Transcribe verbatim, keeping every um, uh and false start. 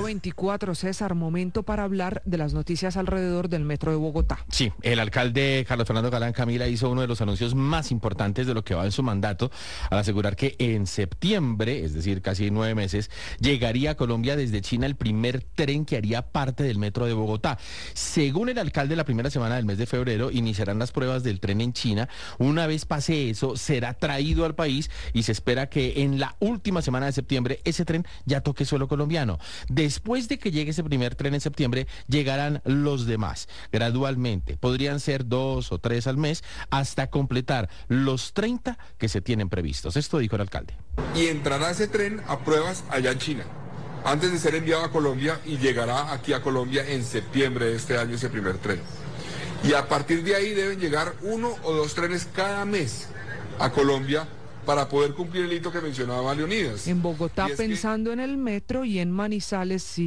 veinticuatro, César, momento para hablar de las noticias alrededor del metro de Bogotá. Sí, el alcalde Carlos Fernando Galán Camila hizo uno de los anuncios más importantes de lo que va en su mandato al asegurar que en septiembre, es decir, casi nueve meses, llegaría a Colombia desde China el primer tren que haría parte del metro de Bogotá. Según el alcalde, la primera semana del mes de febrero iniciarán las pruebas del tren en China. Una vez pase eso, será traído al país y se espera que en la última semana de septiembre ese tren ya toque suelo colombiano. Después de que llegue ese primer tren en septiembre, llegarán los demás, gradualmente. Podrían ser dos o tres al mes, hasta completar los treinta que se tienen previstos. Esto dijo el alcalde. Y entrará ese tren a pruebas allá en China, antes de ser enviado a Colombia, y llegará aquí a Colombia en septiembre de este año ese primer tren. Y a partir de ahí deben llegar uno o dos trenes cada mes a Colombia para poder cumplir el hito que mencionaba Leonidas. En Bogotá es pensando que... en el metro y en Manizales sí.